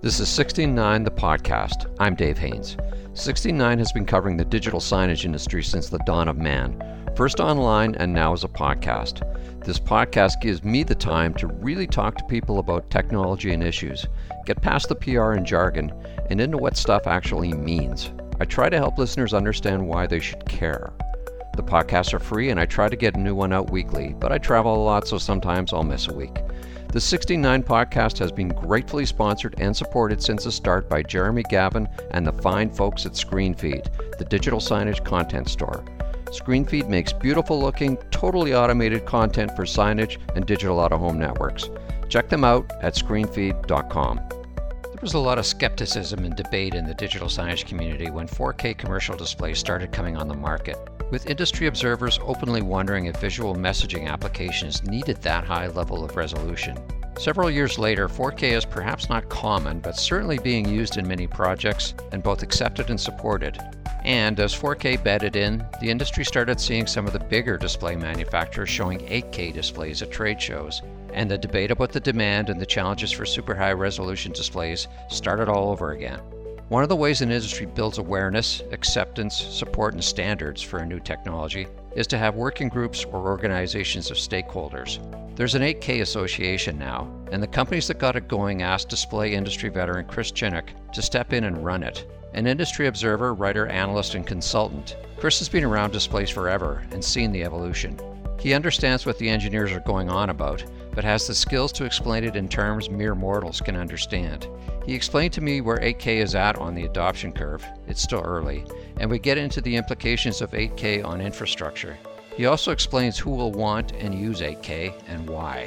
This is 69 the podcast. I'm Dave Haynes. 69 has been covering the digital signage industry since the dawn of man, first online and now as a podcast. This podcast gives me the time to really talk to people about technology and issues, get past the PR and jargon, and into what stuff actually means. I try to help listeners understand why they should care. The podcasts are free and I try to get a new one out weekly, but I travel a lot, so sometimes I'll miss a week. The 69 podcast has been gratefully sponsored and supported since the start by Jeremy Gavin and the fine folks at ScreenFeed, the digital signage content store. ScreenFeed makes beautiful looking, totally automated content for signage and digital out-of-home networks. Check them out at screenfeed.com. There was a lot of skepticism and debate in the digital signage community when 4K commercial displays started coming on the market, with industry observers openly wondering if visual messaging applications needed that high level of resolution. Several years later, 4K is perhaps not common, but certainly being used in many projects and both accepted and supported. And as 4K bedded in, the industry started seeing some of the bigger display manufacturers showing 8K displays at trade shows, and the debate about the demand and the challenges for super high resolution displays started all over again. One of the ways an industry builds awareness, acceptance, support, and standards for a new technology is to have working groups or organizations of stakeholders. There's an 8K association now, and the companies that got it going asked display industry veteran Chris Chinnock to step in and run it. An industry observer, writer, analyst, and consultant, Chris has been around displays forever and seen the evolution. He understands what the engineers are going on about, but has the skills to explain it in terms mere mortals can understand. He explained to me where 8K is at on the adoption curve. It's still early, and we get into the implications of 8K on infrastructure. He also explains who will want and use 8K and why.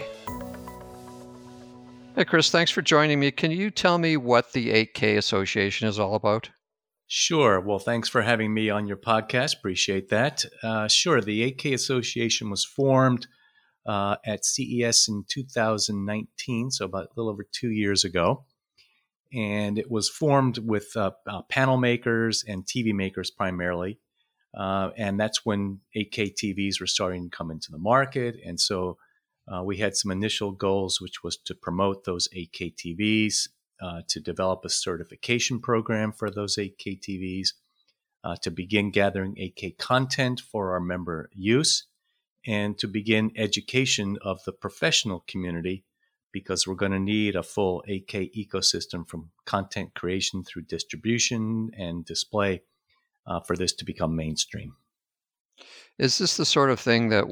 Hey Chris, thanks for joining me. Can you tell me what the 8K Association is all about? Sure. Well, thanks for having me on your podcast. Appreciate that. Sure. The 8K Association was formed at CES in 2019, so about a little over 2 years ago. And it was formed with panel makers and TV makers primarily. And that's when 8K TVs were starting to come into the market. And so we had some initial goals, which was to promote those 8K TVs, to develop a certification program for those 8K TVs, to begin gathering 8K content for our member use, and to begin education of the professional community, because we're going to need a full 8K ecosystem from content creation through distribution and display for this to become mainstream. Is this the sort of thing that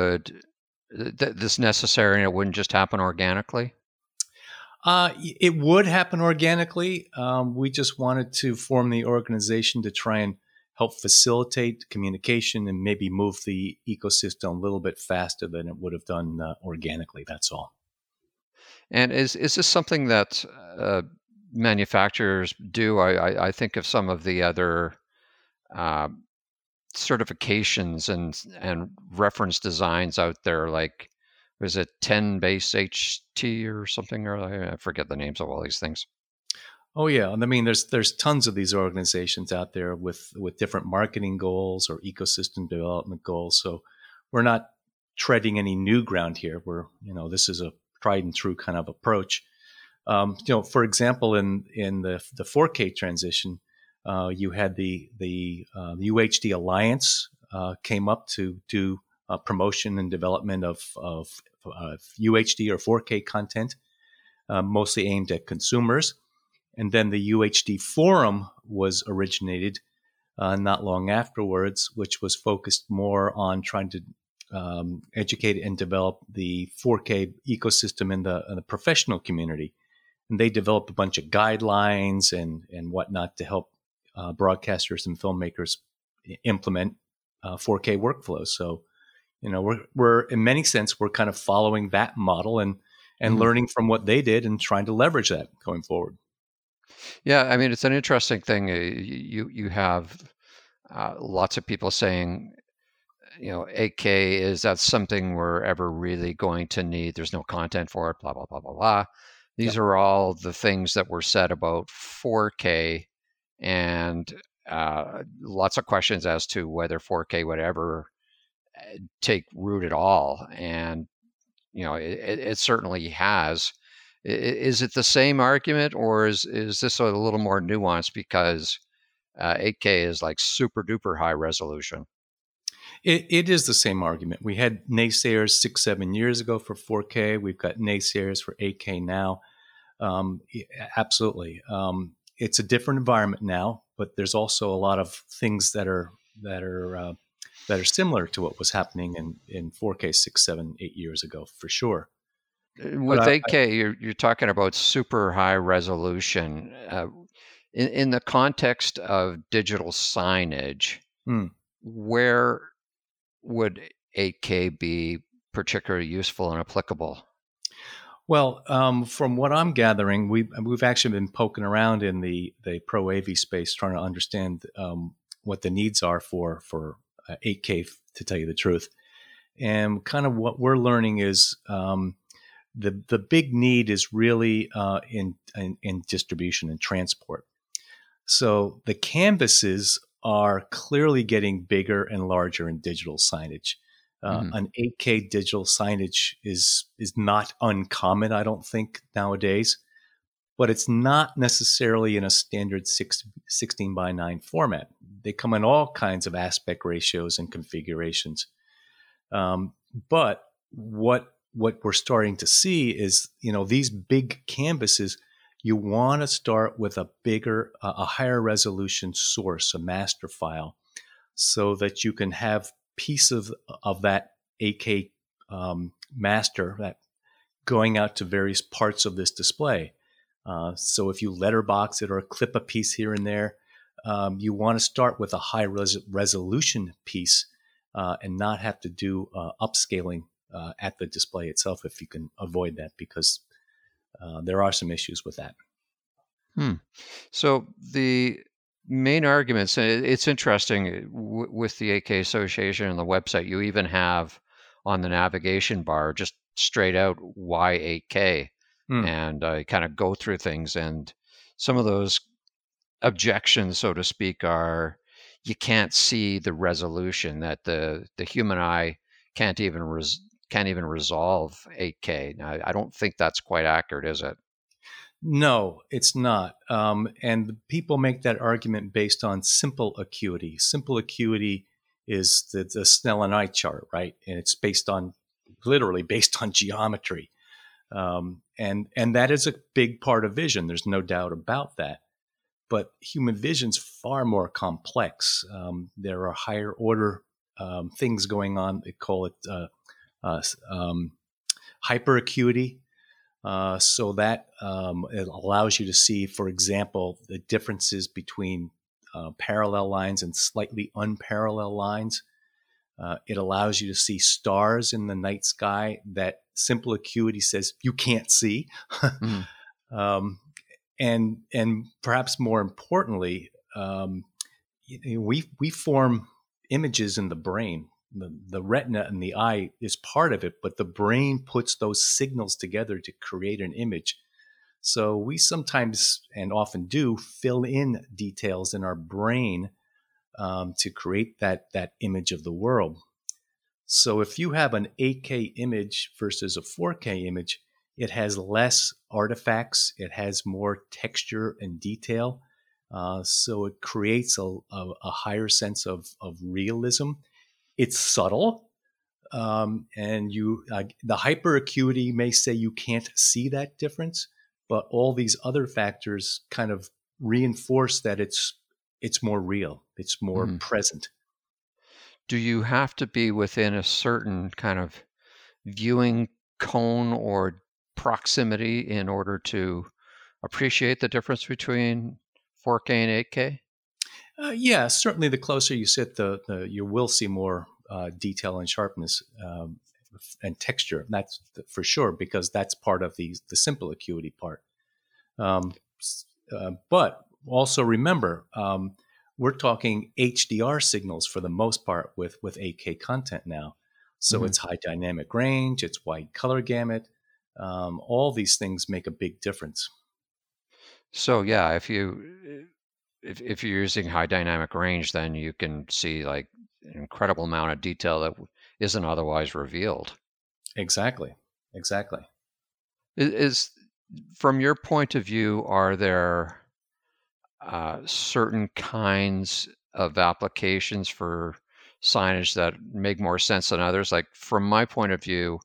this necessary and it wouldn't just happen organically? It would happen organically. We just wanted to form the organization to try and help facilitate communication and maybe move the ecosystem a little bit faster than it would have done organically. That's all. And is this something that manufacturers do? I think of some of the other certifications and reference designs out there, like, was it 10 base HT or something? Or I forget the names of all these things. Oh yeah, I mean, there's tons of these organizations out there with different marketing goals or ecosystem development goals. So we're not treading any new ground here. This is a tried and true kind of approach. For example, in the 4K transition, you had the UHD Alliance came up to do promotion and development of UHD or 4K content, mostly aimed at consumers. And then the UHD Forum was originated not long afterwards, which was focused more on trying to educate and develop the 4K ecosystem in the professional community. And they developed a bunch of guidelines and whatnot to help broadcasters and filmmakers implement 4K workflows. So, we're in many sense, we're kind of following that model and learning from what they did and trying to leverage that going forward. Yeah, I mean, it's an interesting thing. You have lots of people saying, 8K, is that something we're ever really going to need? There's no content for it, blah, blah, blah, blah, blah. These are all the things that were said about 4K, and lots of questions as to whether 4K would ever take root at all. And, it certainly has. Is it the same argument, or is this a little more nuanced because 8K is like super duper high resolution? It is the same argument. We had naysayers 6, 7 years ago for 4K. We've got naysayers for 8K now. Absolutely. It's a different environment now, but there's also a lot of things that are similar to what was happening in 4K 6, 7, 8 years ago, for sure. But With 8K, you're talking about super high resolution. In the context of digital signage, where would 8K be particularly useful and applicable? Well, from what I'm gathering, we've actually been poking around in the Pro AV space, trying to understand what the needs are for 8K, to tell you the truth. And kind of what we're learning is the big need is really in distribution and transport. So the canvases are clearly getting bigger and larger in digital signage. An 8K digital signage is not uncommon, I don't think, nowadays, but it's not necessarily in a standard 16:9 format. They come in all kinds of aspect ratios and configurations. But what we're starting to see is, these big canvases, you want to start with a higher resolution source, a master file, so that you can have piece of that 8K master that going out to various parts of this display. So if you letterbox it or clip a piece here and there, you want to start with a high resolution piece and not have to do upscaling at the display itself if you can avoid that, because there are some issues with that. So the main arguments, it's interesting with the 8K Association and the website, you even have on the navigation bar just straight out why 8K, and kind of go through things. And some of those objections, so to speak, are you can't see the resolution, that the human eye can't even resolve 8K. Now, I don't think that's quite accurate, is it? No, it's not. And people make that argument based on simple acuity. Simple acuity is the Snellen eye chart, right? And it's literally based on geometry. And that is a big part of vision. There's no doubt about that. But human vision's far more complex. There are higher order things going on. They call it hyperacuity. So that it allows you to see, for example, the differences between parallel lines and slightly unparalleled lines. It allows you to see stars in the night sky that simple acuity says you can't see. And perhaps more importantly, we form images in the brain. The retina and the eye is part of it, but the brain puts those signals together to create an image. So we sometimes, and often do, fill in details in our brain to create that image of the world. So if you have an 8K image versus a 4K image, it has less artifacts, it has more texture and detail. So it creates a higher sense of realism. It's subtle, and the hyperacuity may say you can't see that difference, but all these other factors kind of reinforce that it's more real, it's more present. Do you have to be within a certain kind of viewing cone or proximity in order to appreciate the difference between 4K and 8K? Yeah, certainly the closer you sit, you will see more detail and sharpness and texture. That's for sure, because that's part of the simple acuity part. But also remember, we're talking HDR signals for the most part with 8K content now. So it's high dynamic range, it's wide color gamut. All these things make a big difference. So yeah, if you're using high dynamic range, then you can see like an incredible amount of detail that isn't otherwise revealed. Exactly. Is From your point of view, are there certain kinds of applications for signage that make more sense than others? Like from my point of view,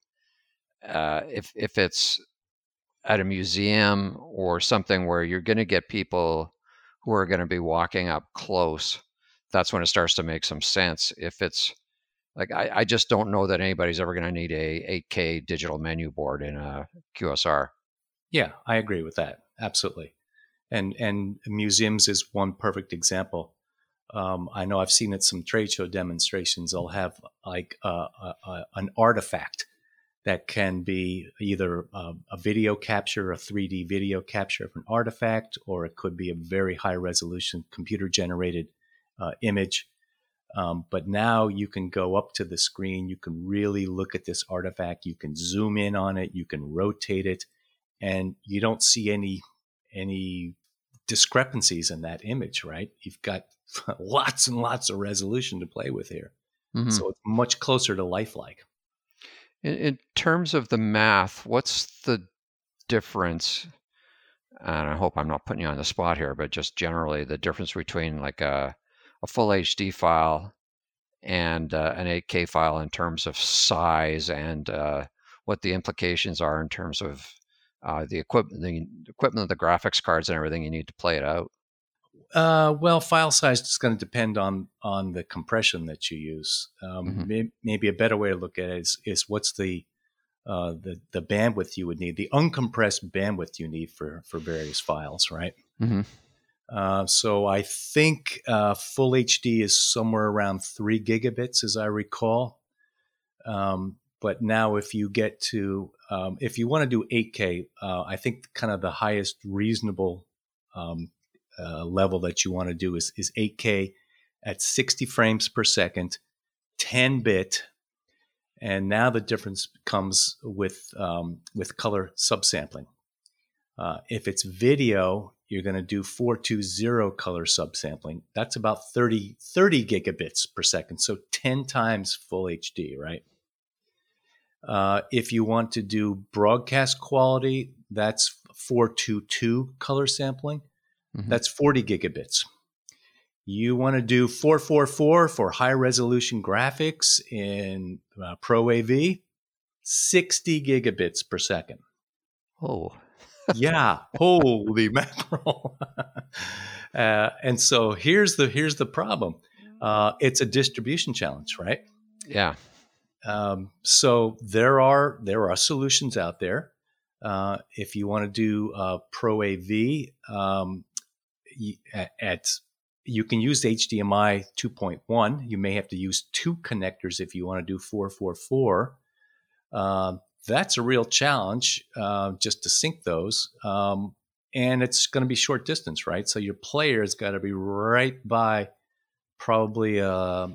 if it's at a museum or something where you're going to get people who are going to be walking up close, that's when it starts to make some sense. If it's like, I just don't know that anybody's ever going to need a 8K digital menu board in a QSR. Yeah, I agree with that. Absolutely. And museums is one perfect example. I know I've seen at some trade show demonstrations, they'll have like an artifact that can be either a video capture, a 3D video capture of an artifact, or it could be a very high resolution computer generated image. But now you can go up to the screen, you can really look at this artifact, you can zoom in on it, you can rotate it, and you don't see any discrepancies in that image, right? You've got lots and lots of resolution to play with here. Mm-hmm. So it's much closer to lifelike. In terms of the math, what's the difference? And I hope I'm not putting you on the spot here, but just generally the difference between like a full HD file and an 8K file in terms of size and what the implications are in terms of the equipment, the graphics cards and everything you need to play it out. Well, file size is going to depend on the compression that you use. Maybe a better way to look at it is what's the bandwidth you would need, the uncompressed bandwidth you need for various files, right? Mm-hmm. So I think full HD is somewhere around 3 gigabits, as I recall. But now if you get to, if you want to do 8K, I think kind of the highest reasonable level that you want to do is 8K at 60 frames per second, 10-bit. And now the difference comes with color subsampling. If it's video, you're going to do 420 color subsampling. That's about 30 gigabits per second, so 10 times full HD, right? If you want to do broadcast quality, that's 422 color sampling. Mm-hmm. That's 40 gigabits. You want to do 444 for high resolution graphics in Pro AV, 60 gigabits per second. Oh, yeah, holy mackerel! And so here's the problem. It's a distribution challenge, right? Yeah. So there are solutions out there. If you want to do Pro AV, you can use HDMI 2.1. You may have to use 2 connectors if you want to do 444. That's a real challenge just to sync those. And it's going to be short distance, right? So your player's got to be right by probably a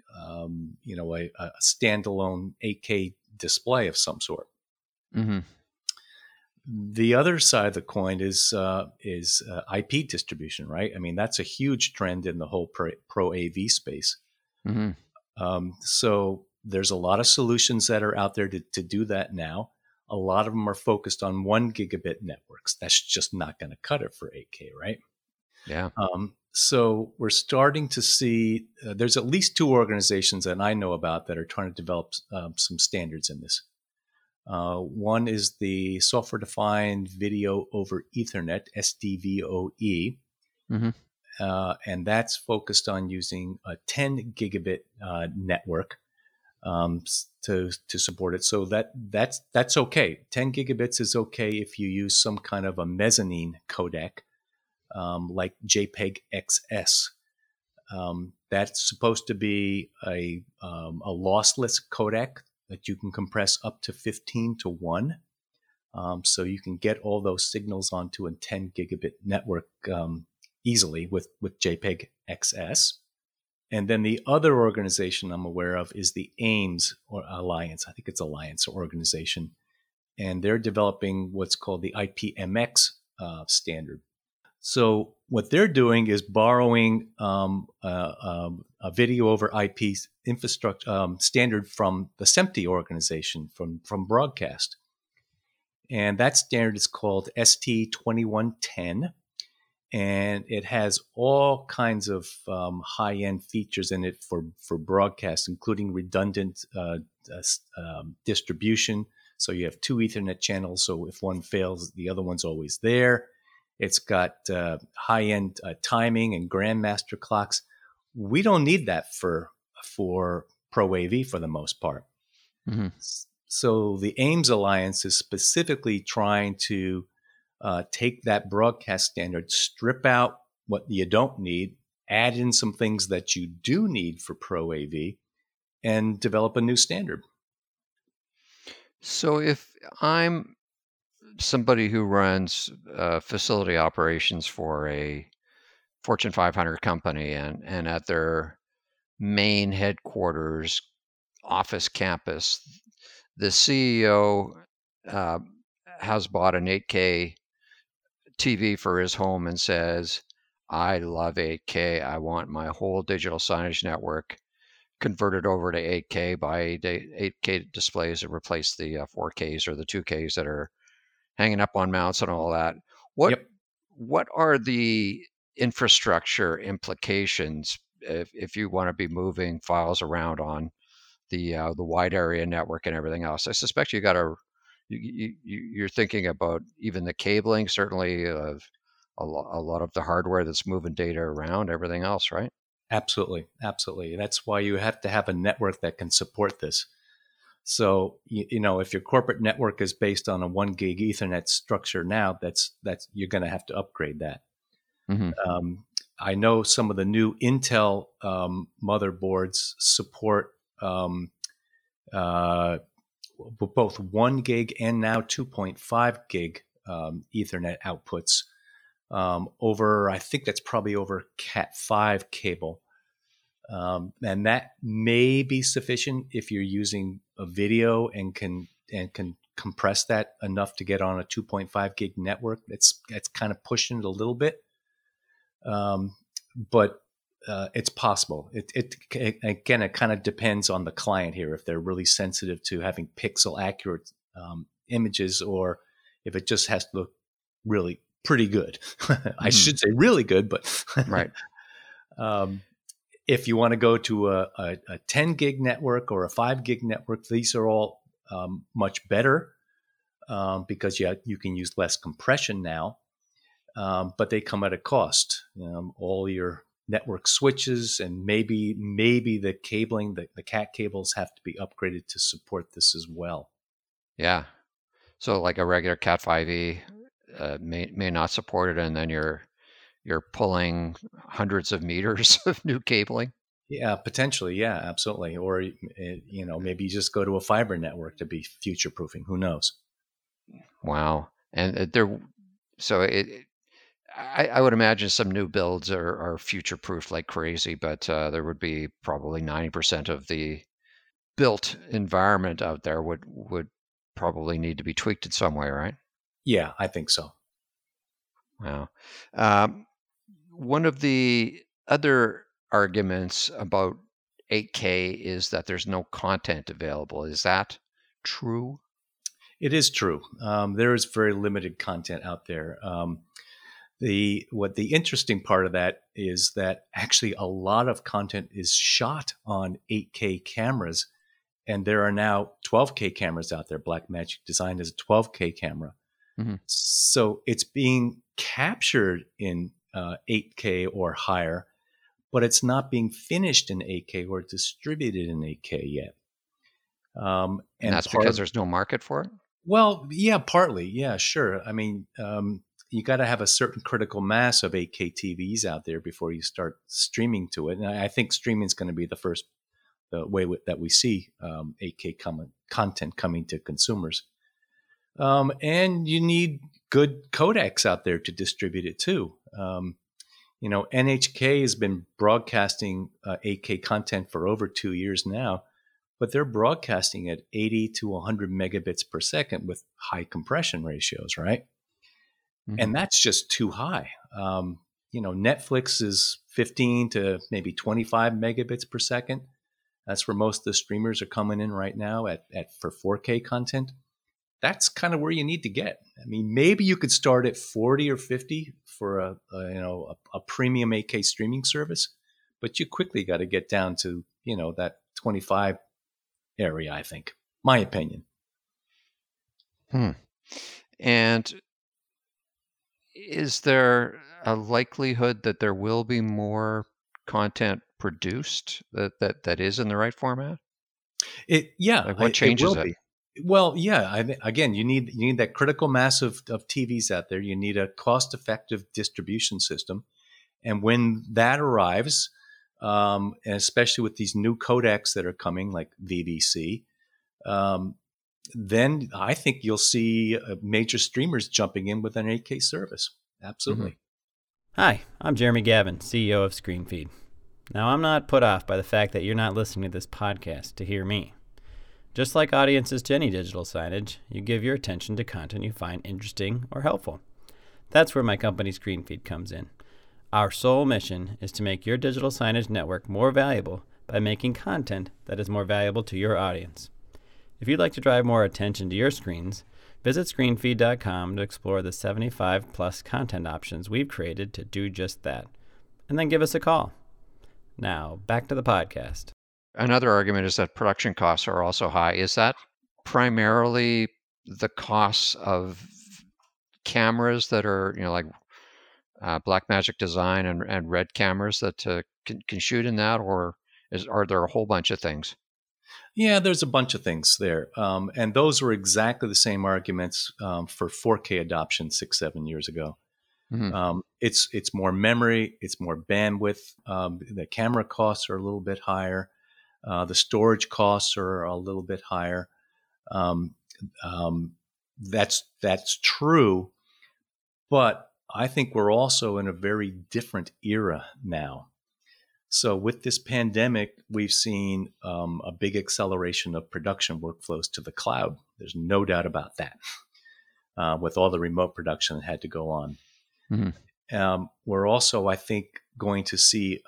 standalone 8K display of some sort. Mm-hmm. The other side of the coin is IP distribution, right? I mean, that's a huge trend in the whole pro AV space. Mm-hmm. So there's a lot of solutions that are out there to do that now. A lot of them are focused on 1 gigabit networks. That's just not going to cut it for 8K, right? Yeah. So we're starting to see there's at least 2 organizations that I know about that are trying to develop some standards in this. One is the Software Defined Video over Ethernet, SDVoE, mm-hmm. And that's focused on using a 10 gigabit network to support it. So that's okay. 10 gigabits is okay if you use some kind of a mezzanine codec, like JPEG XS. That's supposed to be a lossless codec that you can compress up to 15 to 1. So you can get all those signals onto a 10 gigabit network easily with JPEG XS. And then the other organization I'm aware of is the AIMS or Alliance. I think it's Alliance organization. And they're developing what's called the IPMX standard. So what they're doing is borrowing a video over IP infrastructure standard from the SMPTE organization from broadcast. And that standard is called ST2110. And it has all kinds of high-end features in it for broadcast, including redundant distribution. So you have two Ethernet channels, so if one fails, the other one's always there. It's got high-end timing and grandmaster clocks. We don't need that for Pro AV for the most part. Mm-hmm. So the AIMS Alliance is specifically trying to take that broadcast standard, strip out what you don't need, add in some things that you do need for Pro AV, and develop a new standard. So if I'm somebody who runs facility operations for a Fortune 500 company and at their main headquarters office campus, the CEO has bought an 8K TV for his home and says, I love 8K. I want my whole digital signage network converted over to 8K, buy 8K displays and replace the 4Ks or the 2Ks that are hanging up on mounts and all that. What are the infrastructure implications if you want to be moving files around on the wide area network and everything else? I suspect you're thinking about even the cabling, certainly a lot of the hardware that's moving data around, everything else, right? Absolutely. That's why you have to have a network that can support this. So, if your corporate network is based on a 1 gig Ethernet structure now, that's you're going to have to upgrade that. Mm-hmm. I know some of the new Intel motherboards support both 1 gig and now 2.5 gig Ethernet outputs over, I think that's probably over Cat5 cable. And that may be sufficient if you're using a video and can compress that enough to get on a 2.5 gig network. It's kind of pushing it a little bit, but it's possible. It kind of depends on the client here, if they're really sensitive to having pixel accurate images, or if it just has to look really pretty good. I should say really good, but right. If you want to go to a 10 gig network or a 5 gig network, these are all much better because you can use less compression now, but they come at a cost. All your network switches and maybe the cabling, the CAT cables have to be upgraded to support this as well. Yeah. So like a regular Cat5e may not support it, and then you're pulling hundreds of meters of new cabling. Yeah, potentially. Yeah, absolutely. Or, maybe you just go to a fiber network to be future proofing. Who knows? Wow. And I would imagine some new builds are future proof like crazy, but there would be probably 90% of the built environment out there would probably need to be tweaked in some way, right? Yeah, I think so. Wow. One of the other arguments about 8K is that there's no content available. Is that true? It is true. There is very limited content out there. The interesting part of that is that actually a lot of content is shot on 8K cameras, and there are now 12K cameras out there. Blackmagic designed as a 12K camera. Mm-hmm. So it's being captured in 8K or higher, but it's not being finished in 8K or distributed in 8K yet. And that's because there's no market for it? Well, yeah, partly. Yeah, sure. I mean, you got to have a certain critical mass of 8K TVs out there before you start streaming to it. And I think streaming is going to be the first way that we see 8K content coming to consumers. And you need good codecs out there to distribute it too. NHK has been broadcasting 8K content for over 2 years now, but they're broadcasting at 80 to 100 megabits per second with high compression ratios, right? Mm-hmm. And that's just too high. Netflix is 15 to maybe 25 megabits per second. That's where most of the streamers are coming in right now for 4K content. that's kind of where you need to get. I mean, maybe you could start at 40 or 50 for a premium 8K streaming service, but you quickly got to get down to, that 25 area, I think, my opinion. And is there a likelihood that there will be more content produced that is in the right format? What changes it? Well, yeah. Again, you need that critical mass of TVs out there. You need a cost-effective distribution system, and when that arrives, and especially with these new codecs that are coming, like VVC, then I think you'll see major streamers jumping in with an 8K service. Absolutely. Mm-hmm. Hi, I'm Jeremy Gavin, CEO of ScreenFeed. Now, I'm not put off by the fact that you're not listening to this podcast to hear me. Just like audiences to any digital signage, you give your attention to content you find interesting or helpful. That's where my company ScreenFeed comes in. Our sole mission is to make your digital signage network more valuable by making content that is more valuable to your audience. If you'd like to drive more attention to your screens, visit screenfeed.com to explore the 75-plus content options we've created to do just that. And then give us a call. Now, back to the podcast. Another argument is that production costs are also high. Is that primarily the costs of cameras that are, like Blackmagic Design and Red cameras that can shoot in that, or are there a whole bunch of things? Yeah, there's a bunch of things there. And those were exactly the same arguments for 4K adoption 6-7 years ago. Mm-hmm. It's more memory, it's more bandwidth. The camera costs are a little bit higher. The storage costs are a little bit higher. That's true. But I think we're also in a very different era now. So with this pandemic, we've seen a big acceleration of production workflows to the cloud. There's no doubt about that. With all the remote production that had to go on. Mm-hmm. We're also, I think, going to see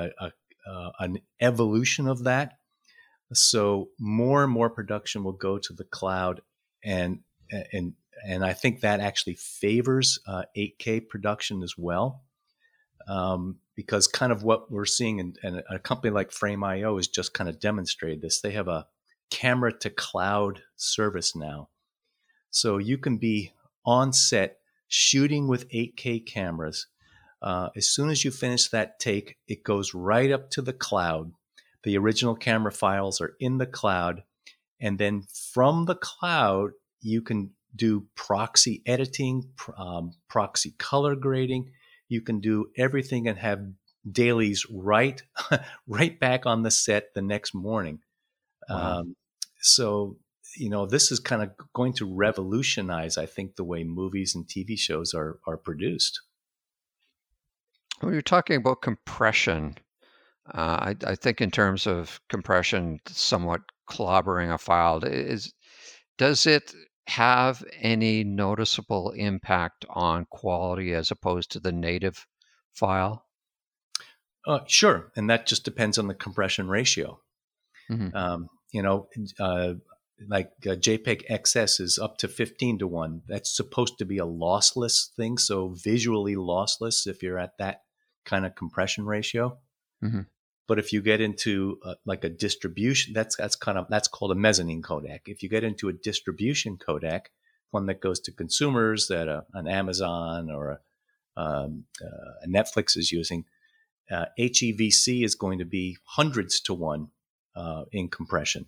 an evolution of that. So more and more production will go to the cloud, and I think that actually favors 8K production as well. Because kind of what we're seeing, and a company like Frame.io has just kind of demonstrated this. They have a camera to cloud service now. So you can be on set shooting with 8K cameras. As soon as you finish that take, it goes right up to the cloud. The original camera files are in the cloud. And then from the cloud, you can do proxy editing, proxy color grading. You can do everything and have dailies right back on the set the next morning. Wow. So, this is kind of going to revolutionize, I think, the way movies and TV shows are produced. When you're talking about compression, I think in terms of compression, somewhat clobbering a file, does it have any noticeable impact on quality as opposed to the native file? Sure. And that just depends on the compression ratio. Mm-hmm. Like JPEG XS is up to 15:1. That's supposed to be a lossless thing. So visually lossless if you're at that kind of compression ratio. Mm-hmm. But if you get into like a distribution, that's called a mezzanine codec. If you get into a distribution codec, one that goes to consumers that an Amazon or a Netflix is using, HEVC is going to be hundreds to one in compression.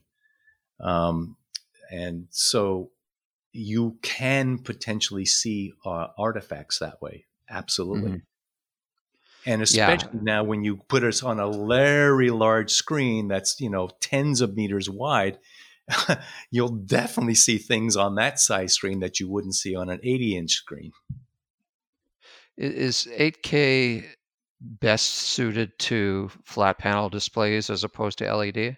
And so you can potentially see artifacts that way. Absolutely. Mm-hmm. And especially now when you put us on a very large screen that's, tens of meters wide, you'll definitely see things on that size screen that you wouldn't see on an 80-inch screen. Is 8K best suited to flat panel displays as opposed to LED?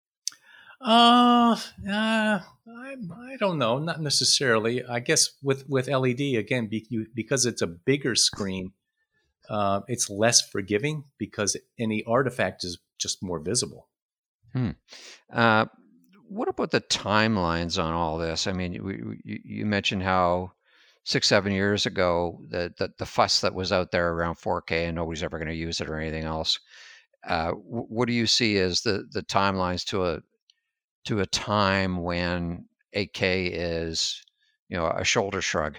I don't know. Not necessarily. I guess with LED, again, because it's a bigger screen, it's less forgiving because any artifact is just more visible. what about the timelines on all this? I mean, you mentioned how 6, 7 years ago, the fuss that was out there around 4K and nobody's ever going to use it or anything else. What do you see as the timelines to a time when 8K is, a shoulder shrug?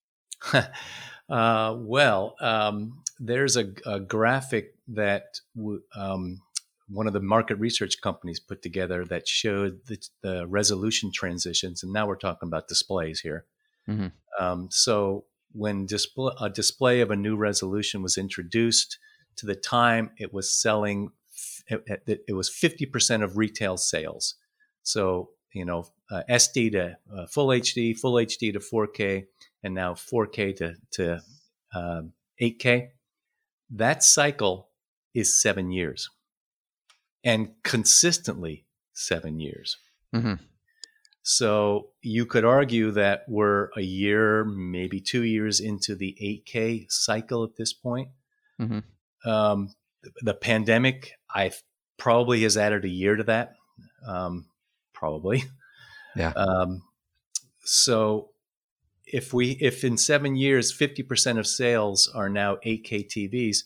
There's a graphic that one of the market research companies put together that showed the resolution transitions, and now we're talking about displays here. Mm-hmm. So when a display of a new resolution was introduced, to the time it was selling, it was 50% of retail sales. So, SD to full HD to 4K, and now 4K to 8K. That cycle is 7 years, and consistently 7 years. Mm-hmm. So you could argue that we're a year, maybe 2 years into the 8K cycle at this point. Mm-hmm. The pandemic, probably has added a year to that. Probably. Yeah. So if in 7 years, 50% of sales are now 8K TVs,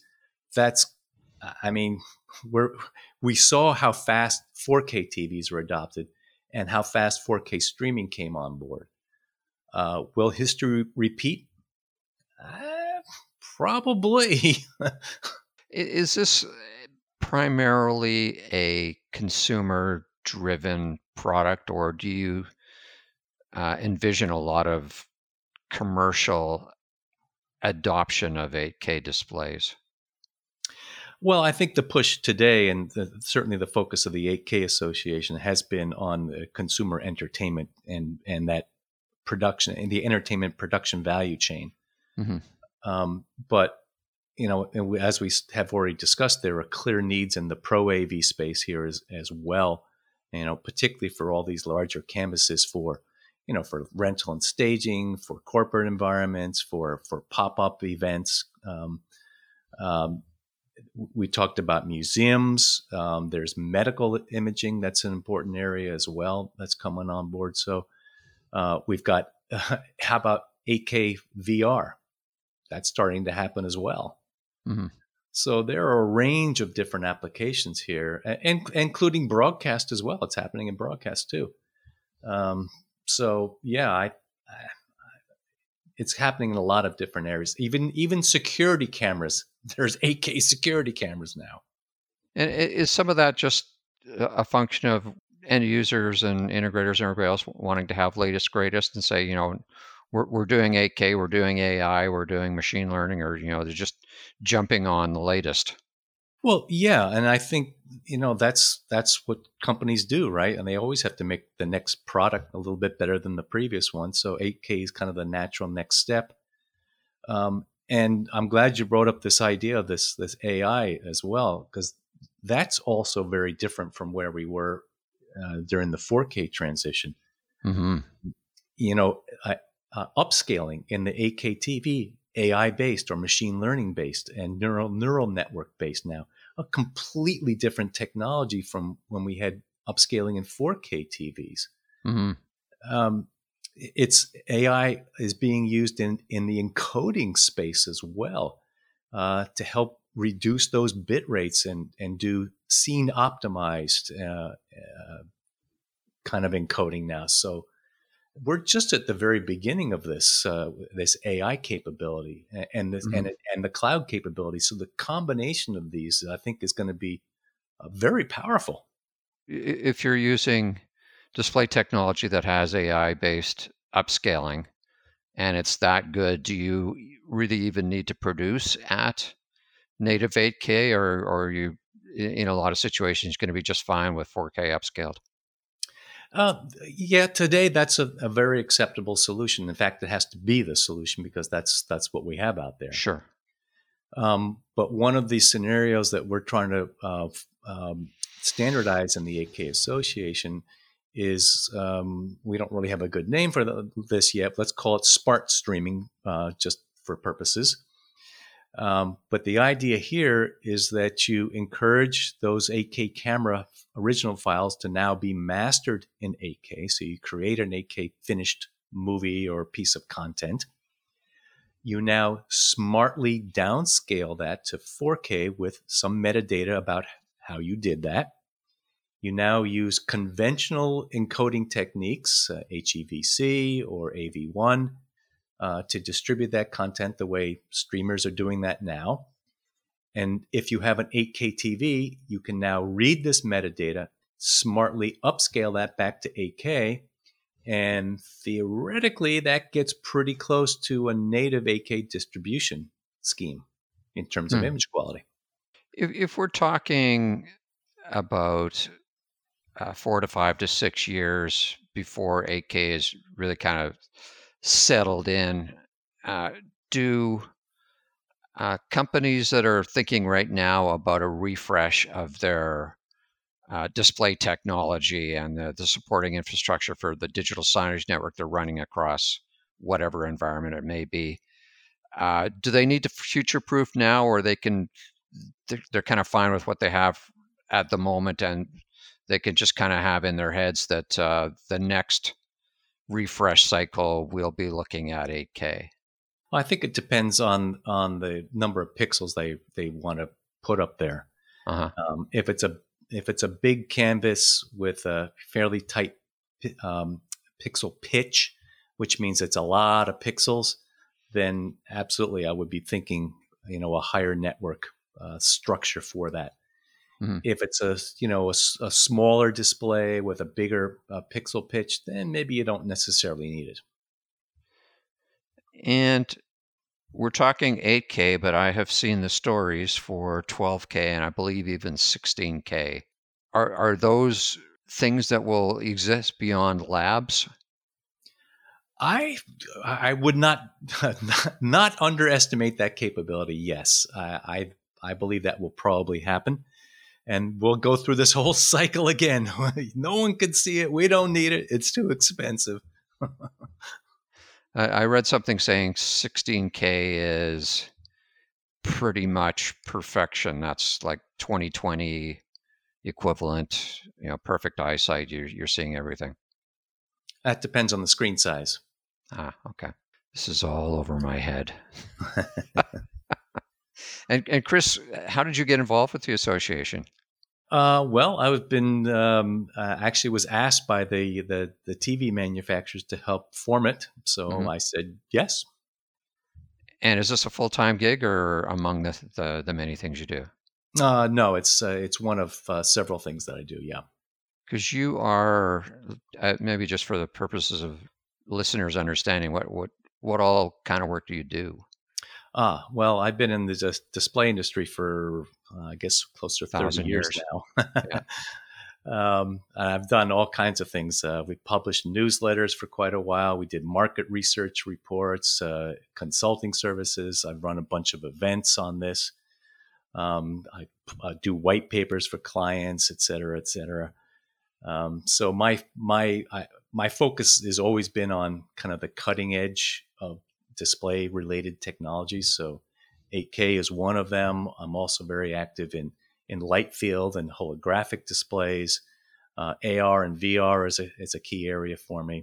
we saw how fast 4K TVs were adopted and how fast 4K streaming came on board. Will history repeat? Probably. Is this primarily a consumer-driven product, or do you envision a lot of commercial adoption of 8K displays? Well, I think the push today, and certainly the focus of the 8K Association, has been on consumer entertainment and that production and the entertainment production value chain. Mm-hmm. But as we have already discussed, there are clear needs in the Pro AV space here as well. Particularly for all these larger canvases for rental and staging, for corporate environments, for pop-up events. We talked about museums. There's medical imaging. That's an important area as well that's coming on board. So we've got, how about 8K VR? That's starting to happen as well. Mm-hmm. So there are a range of different applications here, including broadcast as well. It's happening in broadcast too. It's happening in a lot of different areas. Even security cameras. There's 8K security cameras now. And is some of that just a function of end users and integrators and everybody else wanting to have latest, greatest, and say, we're doing 8K, we're doing AI, we're doing machine learning, or they're just jumping on the latest? Well, yeah, and I think that's what companies do, right? And they always have to make the next product a little bit better than the previous one. So 8K is kind of the natural next step. And I'm glad you brought up this idea of this AI as well, because that's also very different from where we were during the 4K transition. Mm-hmm. Upscaling in the 8K TV, AI-based or machine learning-based and neural network-based now, a completely different technology from when we had upscaling in 4K TVs. Mm-hmm. It's AI is being used in the encoding space as well to help reduce those bit rates and do scene optimized kind of encoding now. So we're just at the very beginning of this AI capability and the cloud capability. So the combination of these, I think, is going to be very powerful. If you're using display technology that has AI-based upscaling, and it's that good, do you really even need to produce at native 8K, or are you, in a lot of situations, going to be just fine with 4K upscaled? Yeah, today that's a very acceptable solution. In fact, it has to be the solution because that's what we have out there. Sure. But one of the scenarios that we're trying to standardize in the 8K Association is, we don't really have a good name for this yet. Let's call it smart streaming, just for purposes. But the idea here is that you encourage those 8K camera original files to now be mastered in 8K. So you create an 8K finished movie or piece of content. You now smartly downscale that to 4K with some metadata about how you did that. You now use conventional encoding techniques, HEVC or AV1, to distribute that content the way streamers are doing that now. And if you have an 8K TV, you can now read this metadata, smartly upscale that back to 8K, and theoretically that gets pretty close to a native 8K distribution scheme in terms of image quality. If we're talking about 4 to 5 to 6 years before 8K is really kind of settled in, do companies that are thinking right now about a refresh of their display technology and the supporting infrastructure for the digital signage network they're running across whatever environment it may be, do they need to future-proof now, or they're kind of fine with what they have at the moment, and they can just kind of have in their heads that the next refresh cycle we'll be looking at 8K? Well, I think it depends on the number of pixels they want to put up there. If it's a big canvas with a fairly tight pixel pitch, which means it's a lot of pixels, then absolutely I would be thinking, a higher network structure for that. Mm-hmm. If it's a smaller display with a bigger pixel pitch, then maybe you don't necessarily need it. And we're talking 8K, but I have seen the stories for 12K and I believe even 16K. Are those things that will exist beyond labs? I would not underestimate that capability. Yes, I believe that will probably happen. And we'll go through this whole cycle again. No one can see it. We don't need it. It's too expensive. I read something saying 16K is pretty much perfection. That's like 2020 equivalent, perfect eyesight. You're seeing everything. That depends on the screen size. Okay. This is all over my head. And Chris, how did you get involved with the association? Well, I've been actually was asked by the TV manufacturers to help form it, so I said yes. And is this a full-time gig, or among the many things you do? No, it's one of several things that I do. Yeah, because you are maybe just for the purposes of listeners understanding what all kind of work do you do? Well, I've been in the display industry for, I guess, close to 30 years now. Yeah. I've done all kinds of things. We published newsletters for quite a while. We did market research reports, consulting services. I've run a bunch of events on this. I do white papers for clients, et cetera, et cetera. So my focus has always been on kind of the cutting edge of display related technologies. So 8K is one of them. I'm also very active in light field and holographic displays. AR and VR is a key area for me.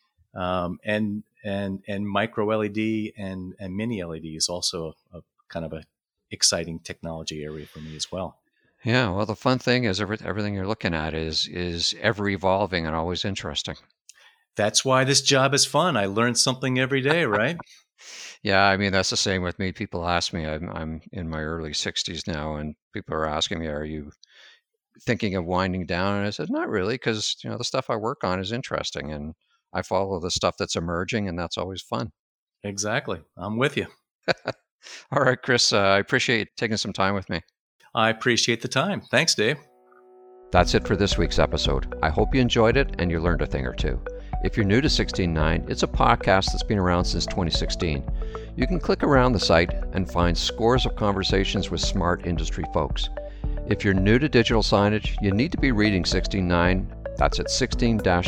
And micro LED and mini LED is also a kind of a exciting technology area for me as well. Yeah, well, the fun thing is everything you're looking at is ever evolving and always interesting. That's why this job is fun. I learn something every day, right? Yeah, I mean, that's the same with me. People ask me, I'm in my early 60s now, and people are asking me, are you thinking of winding down? And I said, not really, because the stuff I work on is interesting, and I follow the stuff that's emerging, and that's always fun. Exactly. I'm with you. All right, Chris, I appreciate you taking some time with me. I appreciate the time. Thanks, Dave. That's it for this week's episode. I hope you enjoyed it and you learned a thing or two. If you're new to 16.9, it's a podcast that's been around since 2016. You can click around the site and find scores of conversations with smart industry folks. If you're new to digital signage, you need to be reading 16.9. That's at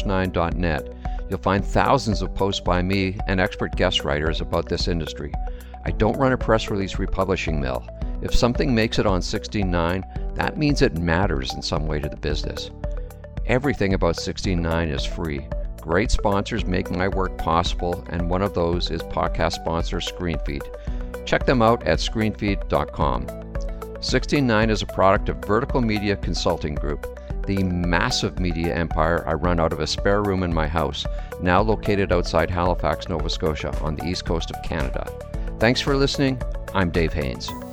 16-9.net. You'll find thousands of posts by me and expert guest writers about this industry. I don't run a press release republishing mill. If something makes it on 16.9, that means it matters in some way to the business. Everything about 16.9 is free. Great sponsors make my work possible, and one of those is podcast sponsor ScreenFeed. Check them out at screenfeed.com. 16.9 is a product of Vertical Media Consulting Group, the massive media empire I run out of a spare room in my house, now located outside Halifax, Nova Scotia, on the east coast of Canada. Thanks for listening. I'm Dave Haynes.